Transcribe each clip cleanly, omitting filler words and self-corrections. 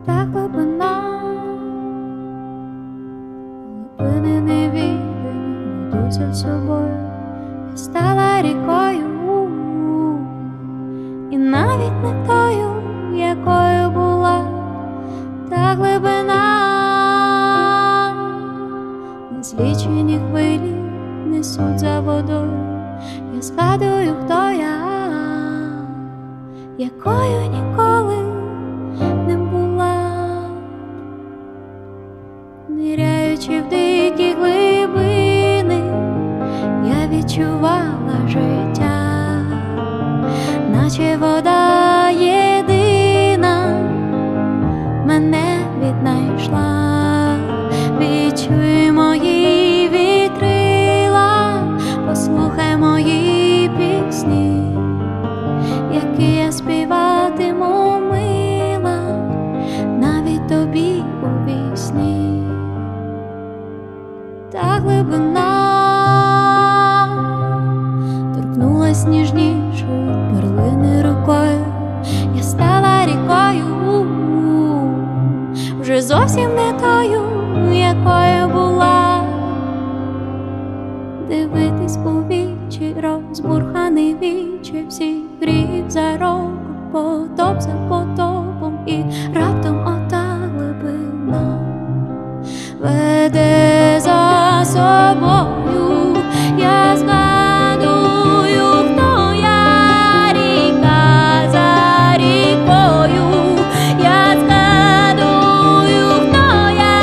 та глибина, глибини невідані, йду за собою. Я стала рікою, і навіть не тою, якою була. Та глибина, незлічені хвилі несуть за водою. Я згадую, хто я, якою ніколи не була. Ниряючи в дикі глибини, я відчувала життя, наче вода єдина мене віднайшла. Відчуй мої вітрила, послухай мої пісні, які я співатиму, мила, навіть тобі у вісні. Та глибина торкнулась ніжнішою перлини рукою. Я стала рікою, вже зовсім не тою, якою була. Дивитись у вічі, розбурханий вічі, всі гріх за роком, потоп за потопом, і раптом ота глибина веде за собою. Я згадую, хто я, ріка за рікою. Я згадую, хто я.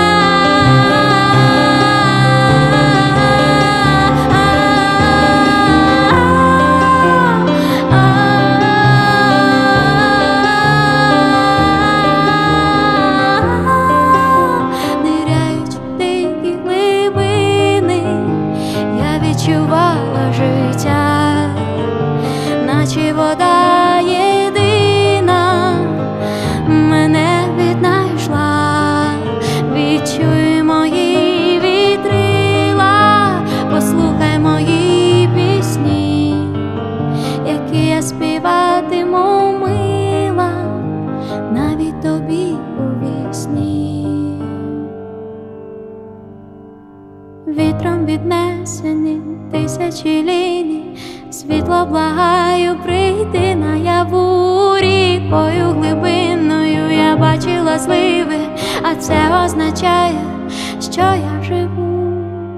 Ниряючи в дикі глибини, я відчувала життя, наче вода єдина мене віднайшла. Відчуй мої вітрила, послухай мої пісні, які я співатиму, мила, навіть тобі у вісні. Вітром віднесені тисячі ліній, світло благаю прийти наяву. Рікою глибиною я бачила зливи, а це означає, що я живу.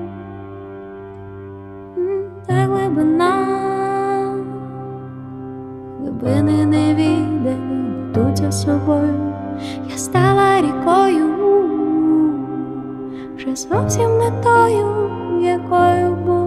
Та глибина, глибини невідані йдуть за собою. Я стала рікою, вже зовсім не тою, якою була.